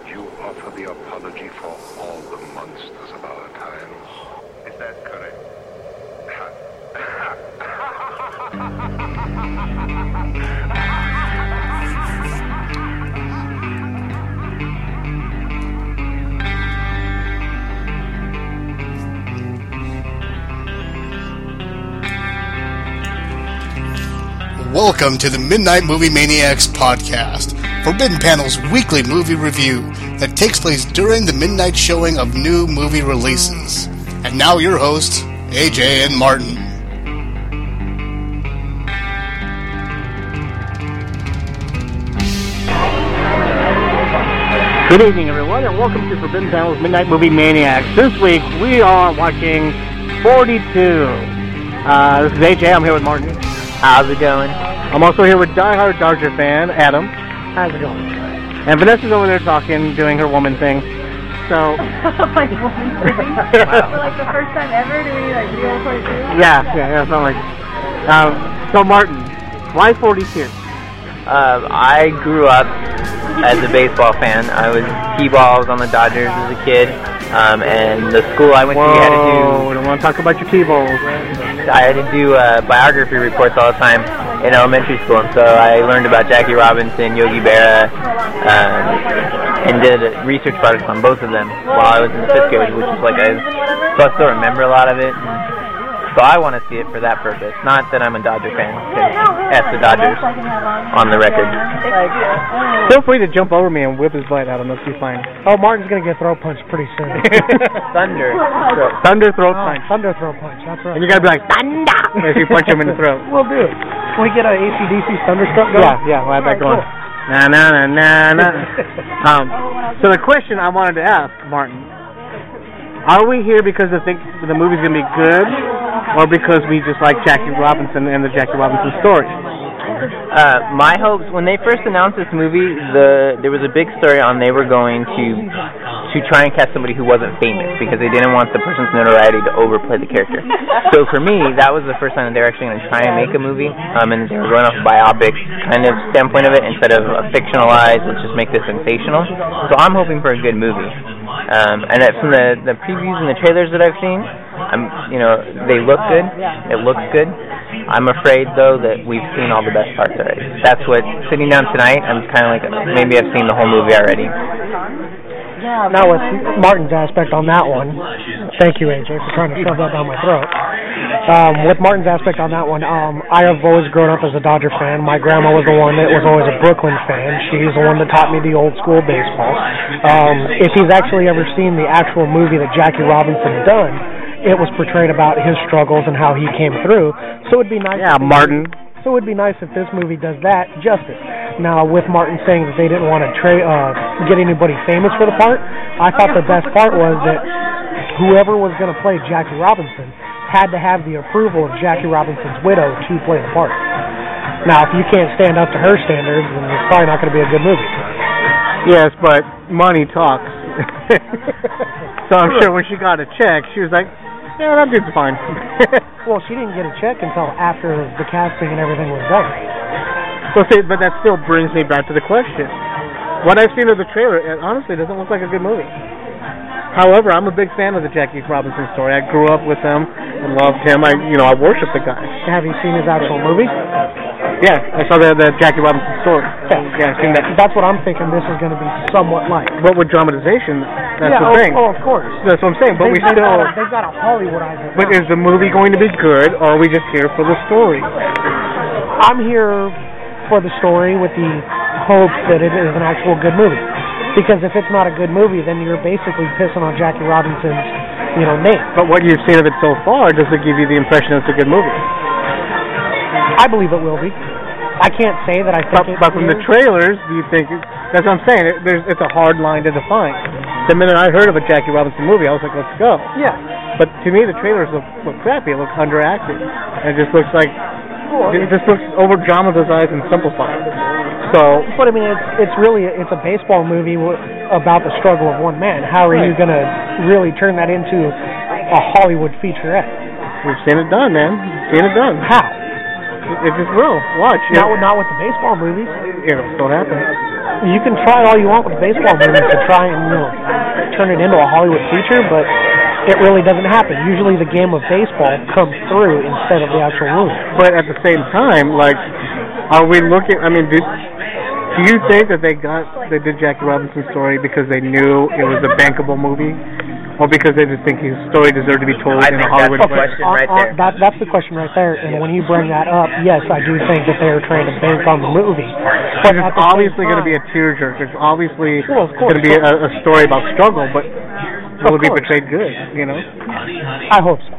you offer the apology for all the monsters of our times. Is that correct? Welcome to the Midnight Movie Maniacs podcast, Forbidden Panel's weekly movie review that takes place during the midnight showing of new movie releases. And now your hosts, AJ and Martin. Good evening, everyone, and welcome to Forbidden Panel's Midnight Movie Maniacs. This week, we are watching 42. This is AJ. I'm here with Martin. How's it going? I'm also here with diehard Dodger fan, Adam. How's it going? And Vanessa's over there talking, doing her woman thing. So... My woman thing? Wow. For like the first time ever doing like video 42? Yeah, something like that. So Martin, why 42? I grew up as a baseball fan. I was T-ball, I was on the Dodgers as a kid. And the school I went to, had to do... I don't want to talk about your T-balls. I had to do biography reports all the time in elementary school, and so I learned about Jackie Robinson, Yogi Berra, and did research projects on both of them while I was in the 5th grade, which is like so I still remember a lot of it. So I want to see it for that purpose, not that I'm a Dodger fan, because F the Dodgers on the record. Feel free to jump over me and whip his butt out. It'll be fine. Oh, Martin's going to get throat punched pretty soon. Thunder throat punch. Thunder throat punch, that's right. And you got to be like, thunder! If you punch him in the throat. We'll do it. Can we get an AC/DC thunderstruck going? Yeah, we'll have that going. Cool. So the question I wanted to ask, Martin, are we here because I think the movie's going to be good, or because we just like Jackie Robinson and the Jackie Robinson story? My hopes, when they first announced this movie, there was a big story on they were going to try and cast somebody who wasn't famous because they didn't want the person's notoriety to overplay the character. So for me, that was the first time that they were actually going to try and make a movie, and they were going off a biopic kind of standpoint of it instead of a fictionalized, let's just make this sensational. So I'm hoping for a good movie. And from the previews and the trailers that I've seen, they look good. It looks good. I'm afraid, though, that we've seen all the best parts already. That's what, sitting down tonight, I'm kind of like, maybe I've seen the whole movie already. Now with Martin's aspect on that one, thank you, AJ, for trying to shove that down my throat. With Martin's aspect on that one, I have always grown up as a Dodger fan. My grandma was the one that was always a Brooklyn fan. She's the one that taught me the old school baseball. If he's actually ever seen the actual movie that Jackie Robinson done, it was portrayed about his struggles and how he came through. So it'd be nice. Yeah, Martin. So it'd be nice if this movie does that justice. Now, with Martin saying that they didn't want to get anybody famous for the part, I thought the best part was that whoever was going to play Jackie Robinson had to have the approval of Jackie Robinson's widow to play the part. Now, if you can't stand up to her standards, then it's probably not going to be a good movie. Yes, but money talks. So I'm sure when she got a check, she was like, yeah, that dude's fine. Well, she didn't get a check until after the casting and everything was done. Well, see, but that still brings me back to the question. What I've seen of the trailer, it honestly doesn't look like a good movie. However, I'm a big fan of the Jackie Robinson story. I grew up with him and loved him. I worship the guy. Have you seen his actual movie? Yeah, I saw the Jackie Robinson story. Yeah, I've seen that. That's what I'm thinking this is going to be somewhat like. But with dramatization, that's the thing. Oh, of course. That's what I'm saying. But they've got to Hollywoodize it. But is the movie going to be good, or are we just here for the story? I'm here for the story with the hope that it is an actual good movie. Because if it's not a good movie, then you're basically pissing on Jackie Robinson's, name. But what you've seen of it so far, does it give you the impression it's a good movie? I believe it will be. I can't say that I think But from the trailers, do you think... That's what I'm saying. It's a hard line to define. The minute I heard of a Jackie Robinson movie, I was like, let's go. Yeah. But to me, the trailers look crappy. It looks underacted. And it just looks like... It just looks over-dramatized and simplified. So... But, I mean, it's really... It's a baseball movie about the struggle of one man. How are you going to really turn that into a Hollywood featurette? We've seen it done, man. We've seen it done. How? It just will. Watch. Not with the baseball movies. It'll still happen. you can try all you want with baseball movies to try and turn it into a Hollywood feature, but it really doesn't happen. Usually the game of baseball comes through instead of the actual movie. But at the same time, like, are we looking? I mean, do you think that they did Jackie Robinson's story because they knew it was a bankable movie? Or because they just think his story deserved to be told in a Hollywood way? That's the question right there. That's the question right there. And when you bring that up, yes, I do think that they are trying to bank on the movie. But it's obviously going to be a tearjerker. It's obviously going to be a story about struggle, but will it be portrayed good, you know? I hope so.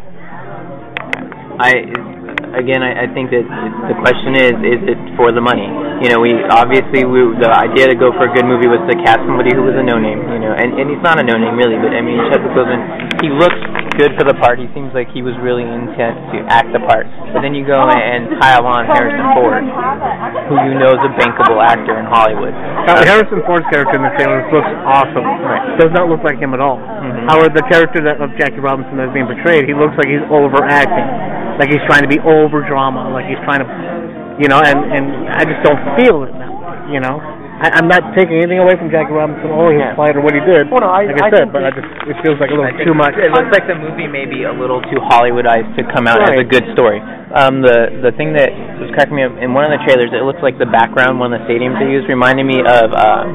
I think that the question is it for the money? You know, the idea to go for a good movie was to cast somebody who was a no-name, you know, and he's not a no-name really, but I mean, Chadwick Boseman, he looks good for the part. He seems like he was really intent to act the part. But then you go and pile on Harrison Ford, who you know is a bankable actor in Hollywood. Harrison Ford's character in the trailer looks awesome. Right. Does not look like him at all. Mm-hmm. However, the character of Jackie Robinson that's being portrayed, he looks like he's overacting. Like he's trying to be over drama, like he's trying to, you know, and I just don't feel it that way, you know. I'm not taking anything away from Jackie Robinson or his fight or what he did, well, no, like I said, but it feels like a little too much. It looks like the movie may be a little too Hollywoodized to come out as a good story. The thing that was cracking me up in one of the trailers, it looks like the background, one of the stadiums they used, reminded me of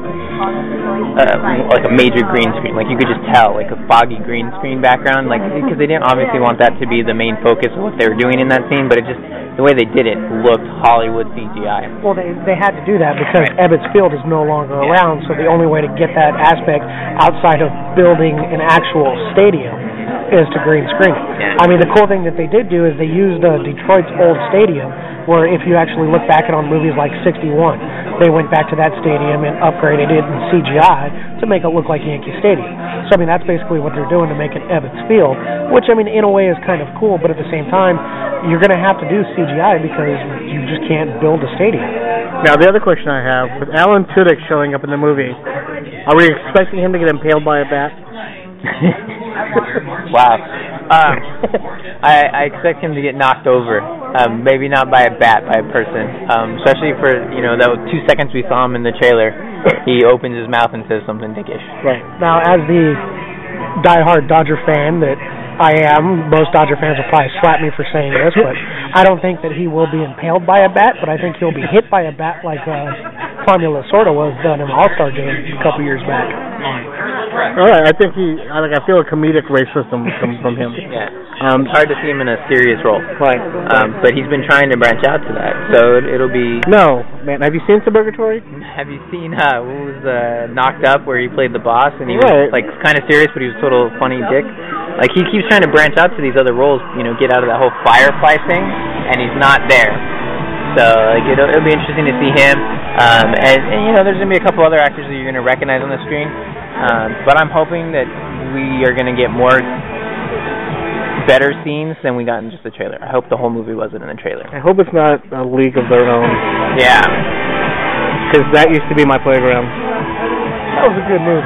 like a major green screen. Like you could just tell, like a foggy green screen background, like because they didn't obviously want that to be the main focus of what they were doing in that scene, but it just the way they did it looked Hollywood CGI. Well, they had to do that because Ebbets Field is no longer around, so the only way to get that aspect outside of building an actual stadium is to green screen it. I mean, the cool thing that they did do is they used Detroit's old stadium, where if you actually look back at on movies like 61, they went back to that stadium and upgraded it in CGI to make it look like Yankee Stadium. So, I mean, that's basically what they're doing to make it Ebbets Field, which, I mean, in a way is kind of cool, but at the same time, you're going to have to do CGI because you just can't build a stadium. Now, the other question I have, with Alan Tudyk showing up in the movie, are we expecting him to get impaled by a bat? Wow. I expect him to get knocked over. Maybe not by a bat, by a person. Especially for, you know, those 2 seconds we saw him in the trailer, he opens his mouth and says something dickish. Right. Now, as the diehard Dodger fan that I am, most Dodger fans will probably slap me for saying this, but I don't think that he will be impaled by a bat, but I think he'll be hit by a bat like Formula Sorta was done in the All-Star game a couple years back. All right, I think I feel a comedic racism from him. Yeah. It's hard to see him in a serious role. Right. But he's been trying to branch out to that, so it'll be... No, man. Have you seen Suburgatory? Have you seen, what was Knocked Up, where he played the boss, and he was, like, kind of serious, but he was a total funny dick? Like, he keeps trying to branch out to these other roles, you know, get out of that whole Firefly thing, and he's not there. So, like, it'll be interesting to see him. And, you know, there's going to be a couple other actors that you're going to recognize on the screen. But I'm hoping that we are going to get more better scenes than we got in just the trailer. I hope the whole movie wasn't in the trailer. I hope it's not a League of Their Own. Yeah. Because that used to be my playground. That was a good movie.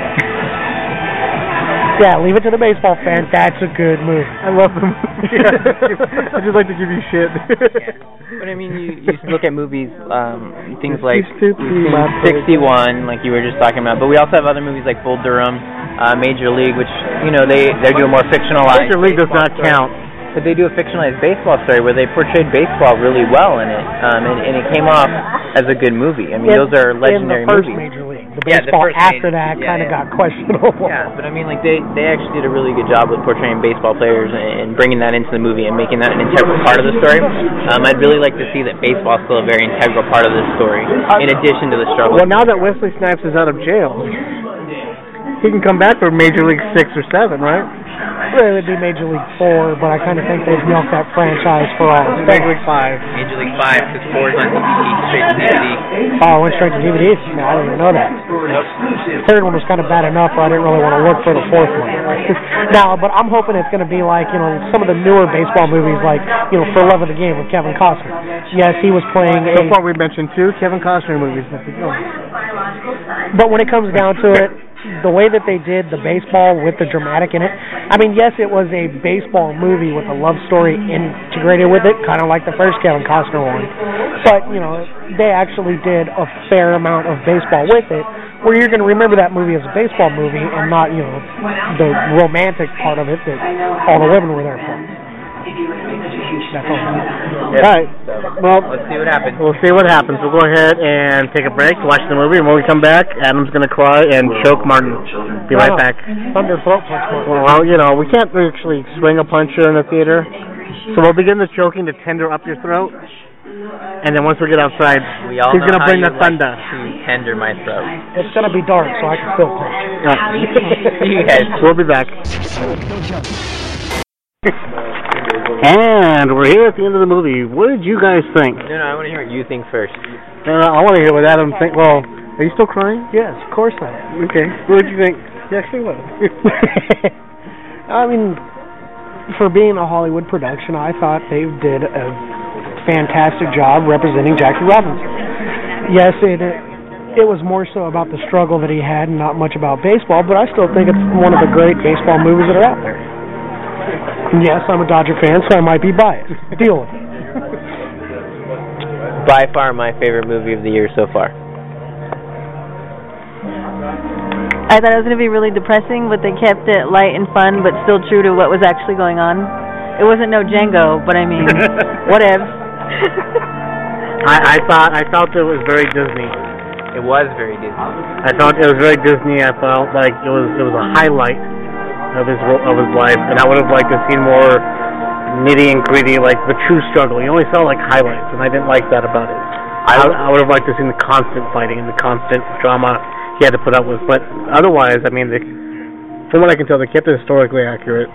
Yeah, leave it to the baseball fan. That's a good movie. I love them. I just like to give you shit. But I mean, you look at movies, things like 61, like you were just talking about. But we also have other movies like Bull Durham, Major League, which, you know, they do a more fictionalized. Major League does not count. But they do a fictionalized baseball story where they portrayed baseball really well in it, and it came off as a good movie. I mean, those are legendary movies. In the first Major League. The baseball after that kind of got questionable. Yeah, but I mean, like they actually did a really good job with portraying baseball players and bringing that into the movie and making that an integral part of the story. I'd really like to see that baseball is still a very integral part of this story, in addition to the struggle. Well, now that Wesley Snipes is out of jail, he can come back for Major League 6 or 7, right? Well, it would be Major League 4, but I kind of think they've milked that franchise for all. Major League 5. Major League 5, because 4 is on DVD, straight to DVD. Oh, it went straight to DVD? No, I didn't even know that. Nope. The third one was kind of bad enough, but I didn't really want to look for the fourth one. Now, but I'm hoping it's going to be like, you know, some of the newer baseball movies, like, you know, For Love of the Game with Kevin Costner. Yes, he was playing So far we mentioned 2 Kevin Costner movies. But when it comes down to it, the way that they did the baseball with the dramatic in it, I mean, yes, it was a baseball movie with a love story integrated with it, kind of like the first Kevin Costner one. But, you know, they actually did a fair amount of baseball with it, where you're going to remember that movie as a baseball movie and not, you know, the romantic part of it that all the women were there for. That's all. Yep. All right. Well, Let's see what happens. we'll see what happens. We'll go ahead and take a break, watch the movie, and when we come back, Adam's going to cry and choke Martin. Be right back. Thunder throat punch. Well, you know, we can't actually swing a punch here in the theater, so we'll begin the choking to tender up your throat, and then once we get outside, We all he's know going to how bring you the thunder. like to tender my throat. It's going to be dark, so I can still punch. You guys. We'll be back. And we're here at the end of the movie. What did you guys think? No, I want to hear what you think first. I want to hear what Adam think. Well, are you still crying? Yes, of course I am. Okay. What did you think? Yeah, actually was. I mean, for being a Hollywood production, I thought they did a fantastic job representing Jackie Robinson. Yes, it was more so about the struggle that he had and not much about baseball, but I still think it's one of the great baseball movies that are out there. Yes, I'm a Dodger fan, so I might be biased. Deal with it. By far my favorite movie of the year so far. I thought it was going to be really depressing, but they kept it light and fun, but still true to what was actually going on. It wasn't no Django, but I mean, whatevs. I felt it was very Disney. It was very Disney. I felt it was very Disney. I felt like it was a highlight of his life, and I would have liked to see more nitty and gritty, like the true struggle. You only saw like highlights, and I didn't like that about it. I would have liked to see the constant fighting and the constant drama he had to put up with. But otherwise, I mean, from what I can tell, they kept it historically accurate.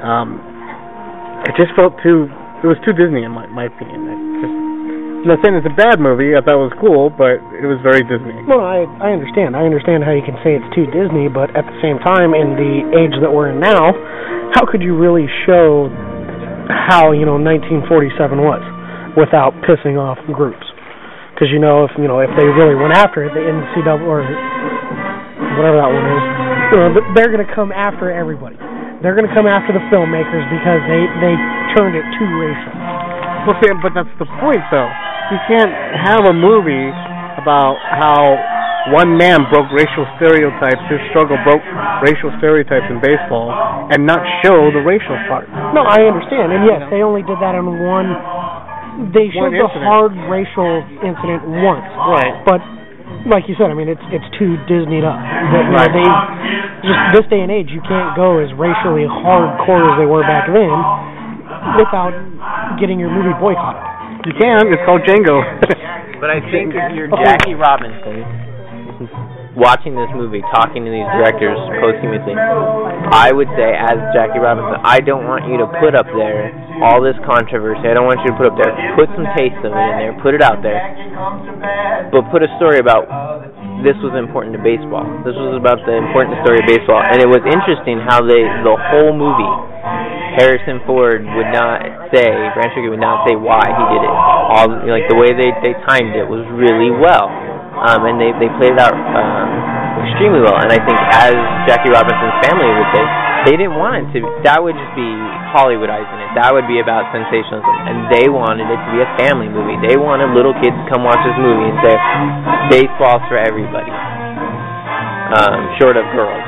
It just felt it was too Disney in my opinion. I'm not saying it's a bad movie. I thought it was cool, but it was very Disney. Well, I understand. I understand how you can say it's too Disney, but at the same time, in the age that we're in now, how could you really show how, 1947 was without pissing off groups? Because, if they really went after it, the NCAA or whatever that one is, they're going to come after everybody. They're going to come after the filmmakers because they turned it too racial. Well, see, but that's the point, though. You can't have a movie about how one man broke racial stereotypes, his struggle broke racial stereotypes in baseball, and not show the racial part. No, I understand. And yes, they only did that in one. They showed the hard racial incident once. Right. But, like you said, I mean, it's too Disneyed up. Right. Just this day and age, you can't go as racially hardcore as they were back then without getting your movie boycotted. You can. It's called Django. But I think if you're Jackie Robinson watching this movie, talking to these directors posthumously, I would say, as Jackie Robinson, I don't want you to put up there all this controversy. I don't want you to put up there. Put some taste of it in there. Put it out there. But put a story about this was important to baseball. This was about the important story of baseball. And it was interesting how the whole movie, Harrison Ford would not say, Branch Rickey would not say why he did it. All the way they timed it was really well, and they played it out extremely well. And I think, as Jackie Robinson's family would say, they didn't want it to. That would just be Hollywoodizing it. That would be about sensationalism, and they wanted it to be a family movie. They wanted little kids to come watch this movie and say, baseball's for everybody, short of girls.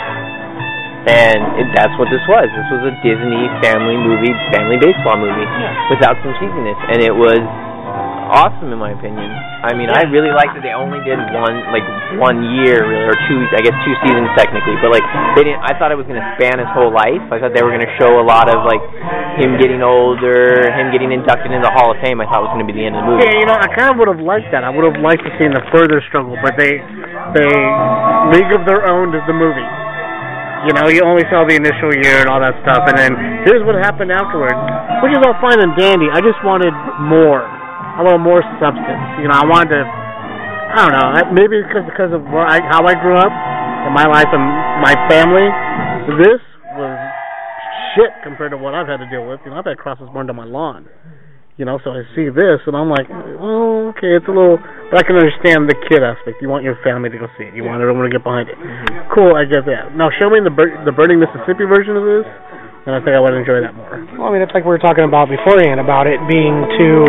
And that's what this was. This was a Disney family movie, family baseball movie, without some cheesiness. And it was awesome, in my opinion. I mean, I really liked that they only did 1 year, really, or two seasons technically. But they didn't. I thought it was going to span his whole life. I thought they were going to show a lot of him getting older, him getting inducted into the Hall of Fame. I thought was going to be the end of the movie. Yeah, I kind of would have liked that. I would have liked to see the further struggle, but they League of Their Own is the movie. You only saw the initial year and all that stuff, and then here's what happened afterwards, which is all fine and dandy. I just wanted more. I wanted more substance. I wanted to, I don't know, maybe because of how I grew up in my life and my family, this was shit compared to what I've had to deal with. I've had crosses burned on my lawn. So I see this, and I'm like, oh, okay, it's a little, but I can understand the kid aspect. You want your family to go see it. You want everyone to get behind it. cool, I get that. Now show me the Burning Mississippi version of this, and I think I would enjoy that more. Well, I mean, it's like we were talking about beforehand about it being too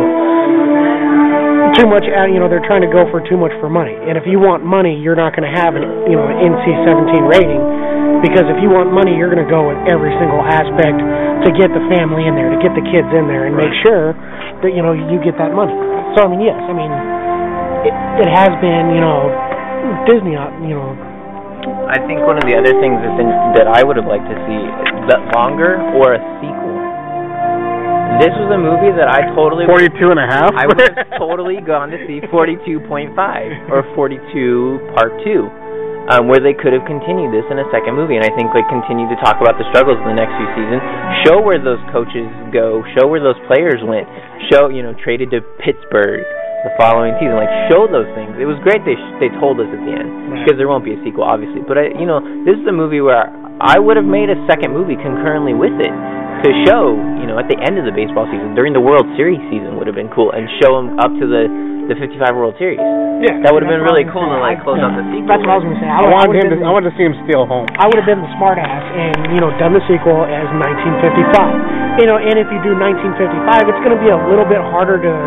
much. They're trying to go for too much for money. And if you want money, you're not going to have an NC-17 rating, because if you want money, you're going to go with every single aspect to get the family in there, to get the kids in there, and make sure that you get that money. So I mean, yes, I mean, it has been Disney, I think one of the other things that I would have liked to see that longer or a sequel. This was a movie that I totally 42 and a half. I would have totally gone to see 42.5 or 42 Part 2, where they could have continued this in a second movie, and I think continue to talk about the struggles in the next few seasons, show where those coaches go, show where those players went, show traded to Pittsburgh the following season, show those things. It was great they told us at the end, because there won't be a sequel, obviously. But this is a movie where I would have made a second movie concurrently with it to show, at the end of the baseball season, during the World Series season would have been cool, and show them up to the 55 World Series. Yeah, that would have been really cool to close out the sequel. That's what I was going to say. I wanted to see him steal home. I would have been the smart ass and done the sequel as 1955. And if you do 1955, it's going to be a little bit harder to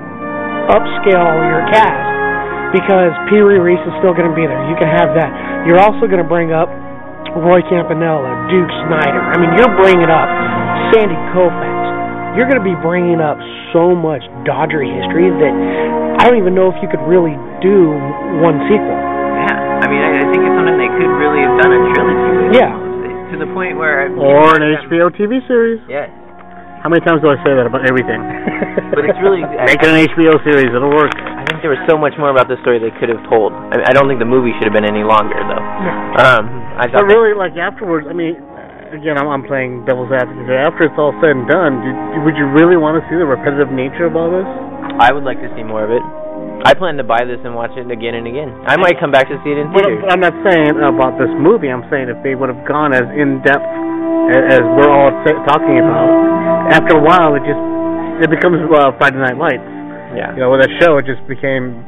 upscale your cast, because Pee Wee Reese is still going to be there. You can have that. You're also going to bring up Roy Campanella, Duke Snider. I mean, you're bringing up Sandy Koufax. You're going to be bringing up so much Dodger history that I don't even know if you could really do one sequel. Yeah, I mean, I think it's something they could really have done a trilogy with. Yeah. To the point where... Or an HBO TV series. Yeah. How many times do I say that about everything? But it's really... Make it an HBO series. It'll work. I think there was so much more about this story they could have told. I don't think the movie should have been any longer, though. No. But really, afterwards, I mean, again, I'm playing devil's advocate here. After it's all said and done, would you really want to see the repetitive nature of all this? I would like to see more of it. I plan to buy this and watch it again and again. I might come back to see it in theaters. But I'm not saying about this movie. I'm saying if they would have gone as in-depth as we're all talking about, after a while, it becomes Friday Night Lights. Yeah. With that show, it just became,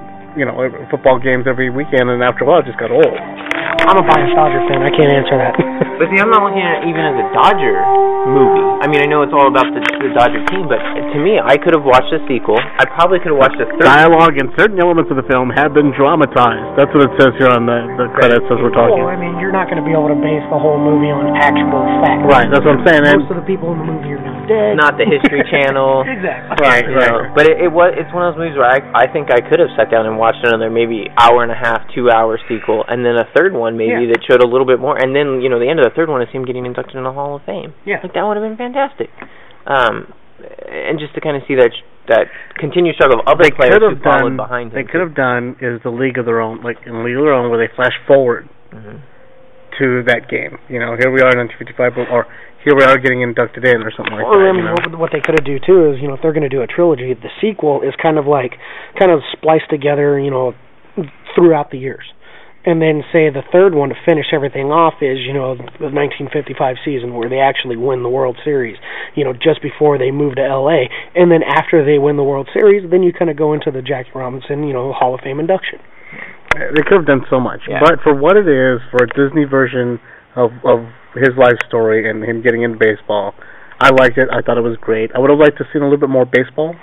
football games every weekend, and after a while, it just got old. I'm a biased Dodger fan. I can't answer that. But see, I'm not looking at it even as a Dodger movie. I mean, I know it's all about the Dodger team, but to me, I could have watched a sequel. I probably could have watched a third. Dialogue and certain elements of the film have been dramatized. That's what it says here on the credits as we're talking. Well, I mean, you're not going to be able to base the whole movie on actual facts. Right, that's what I'm saying. Most of the people in the movie are now dead. Not the History Channel. Exactly. Right. But it's one of those movies where I think I could have sat down and watched another maybe hour and a half, 2 hour sequel, and then a third one maybe that showed a little bit more, and then the end of the third one is him getting inducted in the Hall of Fame. Yeah, that would have been fantastic. And just to kind of see that continued struggle of other players who followed behind him. They could have done is the League of Their Own, in League of Their Own, where they flash forward to that game. Here we are in 1955, or here we are getting inducted in, or something like that. I mean, what they could have do too is, if they're going to do a trilogy, the sequel is kind of spliced together, throughout the years. And then say the third one to finish everything off is, the 1955 season where they actually win the World Series, just before they move to L.A. And then after they win the World Series, then you kind of go into the Jackie Robinson, Hall of Fame induction. They could have done so much. Yeah. But for what it is, for a Disney version of his life story and him getting into baseball, I liked it. I thought it was great. I would have liked to see a little bit more baseball.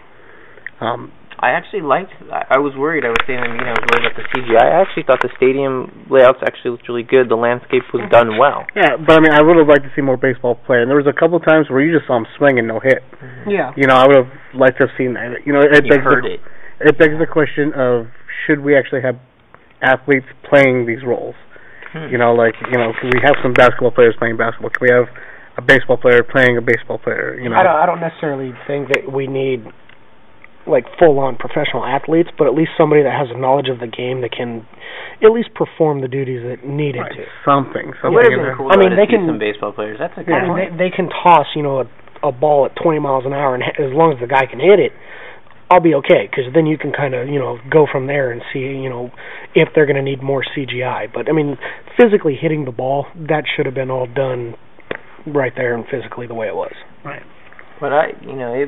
I actually I was worried. I was saying, I was worried about the CGI. I actually thought the stadium layouts actually looked really good. The landscape was done well. Yeah, but I would have liked to see more baseball play. And there was a couple of times where you just saw him swing and no hit. Yeah. I would have liked to have seen that. It begs the question of, should we actually have athletes playing these roles? Can we have some basketball players playing basketball? Can we have a baseball player playing a baseball player? I don't necessarily think that we need full-on professional athletes, but at least somebody that has a knowledge of the game that can at least perform the duties that needed to. Something. It would have been cool they can some baseball players. That's a good point. They can toss, a ball at 20 miles an hour, and as long as the guy can hit it, I'll be okay, because then you can kind of, go from there and see, if they're going to need more CGI. But, physically hitting the ball, that should have been all done right there and physically the way it was. Right. But it was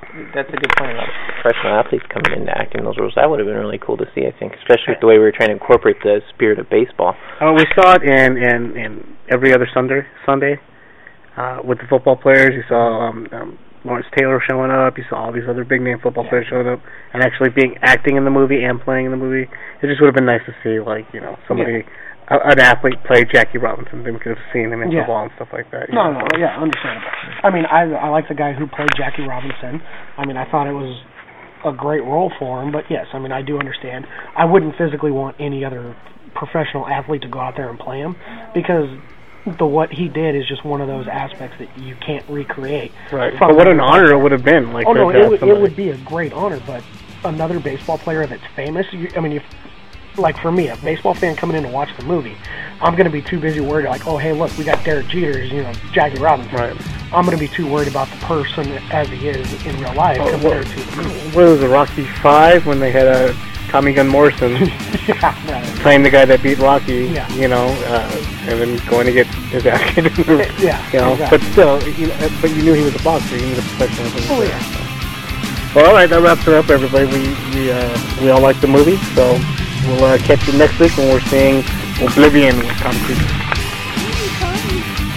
That's a good point about professional athletes coming into acting those roles. That would have been really cool to see, I think, especially with the way we were trying to incorporate the spirit of baseball. We saw it in every other Sunday with the football players. You saw Lawrence Taylor showing up. You saw all these other big name football players showing up and actually acting in the movie and playing in the movie. It just would have been nice to see, like, you know, somebody. Yeah. An athlete play Jackie Robinson, then we could have seen him in football and stuff like that. Understandable. I mean, I like the guy who played Jackie Robinson. I mean, I thought it was a great role for him, but yes, I mean, I do understand. I wouldn't physically want any other professional athlete to go out there and play him, because what he did is just one of those aspects that you can't recreate. Right. But what an honor it would have been. Like, it would be a great honor, but another baseball player that's famous, like for me, a baseball fan coming in to watch the movie, I'm going to be too busy worried, like, oh, hey, look, we got Derek Jeter, Jackie Robinson. Right. I'm going to be too worried about the person as he is in real life compared to the movie. What was it, Rocky V, when they had Tommy Gunn Morrison playing the guy that beat Rocky, and then going to get his ass kicked. Exactly. But still, but you knew he was a boxer, he was a professional. Oh, yeah. Well, all right, that wraps it up, everybody. We all like the movie, so we'll catch you next week when we're seeing Oblivion with Tom Cruise.